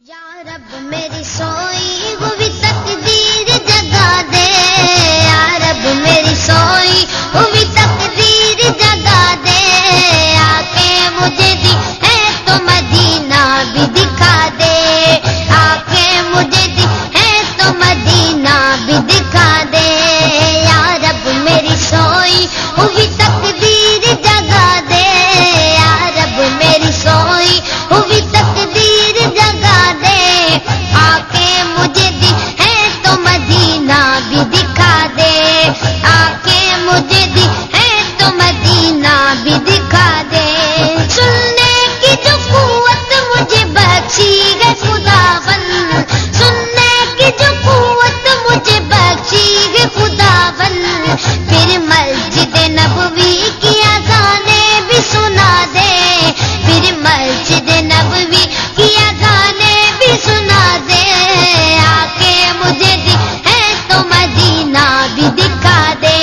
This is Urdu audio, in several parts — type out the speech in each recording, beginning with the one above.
یا رب میری سوئی ہوئی تقدیر جگا دے، یا رب میری سوئی ہوئی تقدیر جگا دے، آ کے مجھے دی ہے تو مدینہ بھی دکھا دے، آ کے مجھے دی ہے تو مدینہ بھی دکھا دے، یا رب میری سوئی ہوئی تقدیر جگا دے، یا رب میری سوئی ہوئی تقدیر جگا دے، آ کے مجھے دی ہے تو مدینہ بھی دکھا دے، آ کے مجھے دی ہے تو مدینہ بھی دکھا دے، سننے کی جو قوت مجھے بخشی ہے خداوند، سننے کی جو قوت مجھے بخشی ہے خداوند، پھر مسجد نبوی کی اذانیں بھی سنا دے، پھر مسجد نبوی کی اذانیں بھی سنا دے، آ کے مجھے دی ہے تو مدینہ بھی دکھا دے،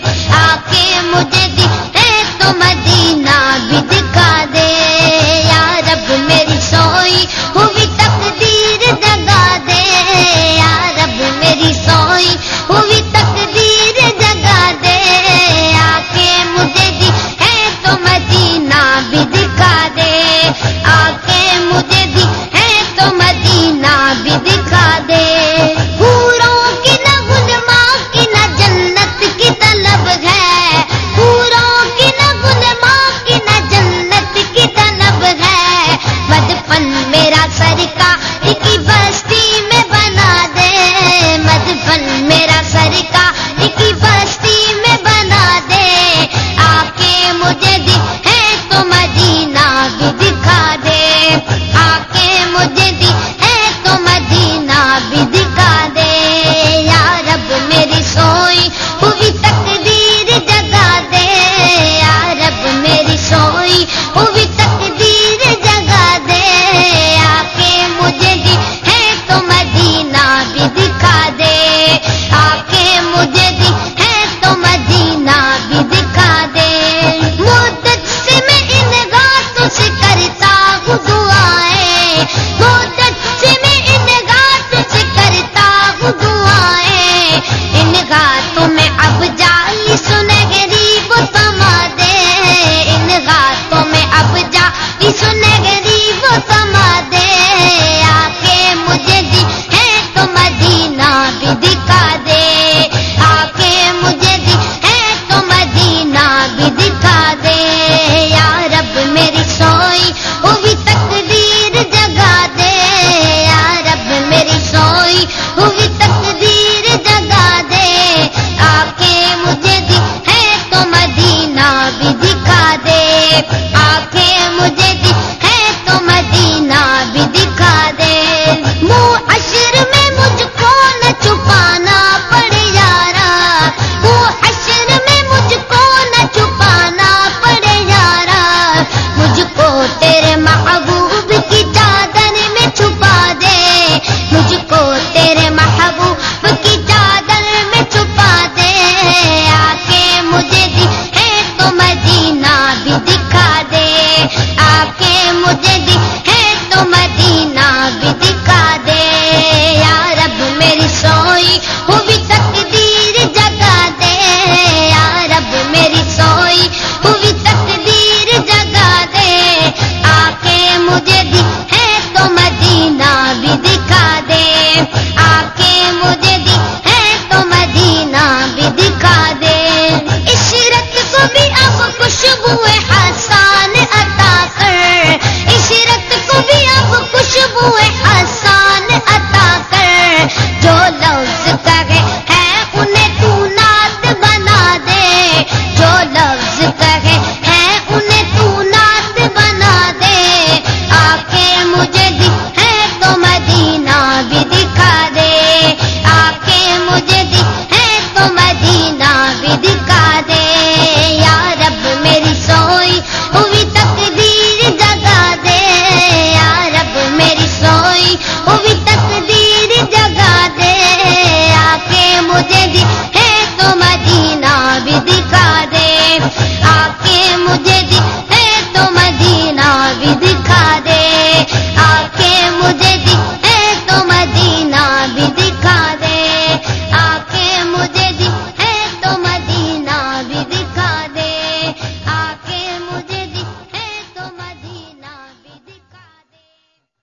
آ کے مجھے دی ہے تو مدینہ بھی دکھا دے، یا رب میری سوئی ہوئی تقدیر جگا دے، یا رب میری سوئی ہوئی تقدیر جگا دے، آ کے مجھے دی ہے تو مدینہ بھی دکھا دے، آ کے مجھے دی ہے تو مدینہ بھی دکھا دے، حوروں کی نہ غلماں کی نہ جنت کی طلب ہے، حوروں کی نہ غلماں کی نہ جنت کی طلب ہے، مدفن میرا سرکار کی بستی میں بنا دے، مدفن میرا سرکار کی بستی میں بنا دے، آ کے مجھے دی ہے تو مدینہ بھی دکھا دے، آ کے مجھے دی ہے تو مدینہ بھی دکھا دے، یا رب میری سوئی ہوئی تقدیر جگا دے، یا رب میری سوئی ہوئی تقدیر جگا دے، آ کے مجھے دی ہے تو مدینہ بھی دکھا دے، آ کے مجھے دی ہے تو مدینہ بھی دکھا دے، مدت سے میں ان گاتوں سے کرتا ہوں دعائیں، مدت سے میں ان گاتوں سے کرتا ہوں دعائیں، ان گاتوں میں اب جالی سنہری وہ سما دے، ان گاتوں میں اب جالی سنہری وہ سما دے، آ کے مجھے دی ہے تو مدینہ بھی دکھا دے، آ کے مجھے دی ہے تو مدینہ بھی دکھا دے، یا رب میری سوئی ہوئی تقدیر جگا دے، یا رب میری سوئی ہوئی تقدیر جگا دے، آ کے مجھے دی ہے تو مدینہ بھی دکھا دے، آ کے مجھے دی ہے تو مدینہ بھی دکھا دے، معاشر میں مجھ کو نہ چھپانا پڑے یارا، معاشر میں مجھ کو نہ چھپانا پڑے یارا، مجھ کو تیرے محبوب کی چادر میں چھپا دے، مجھ کو تیرے محبوب کی چادر میں چھپا دے، آ کے مجھے دی ہے تو مدینہ بھی دکھا دے، آ کے مجھے دی ہے تو مدینہ بھی دکھا دے،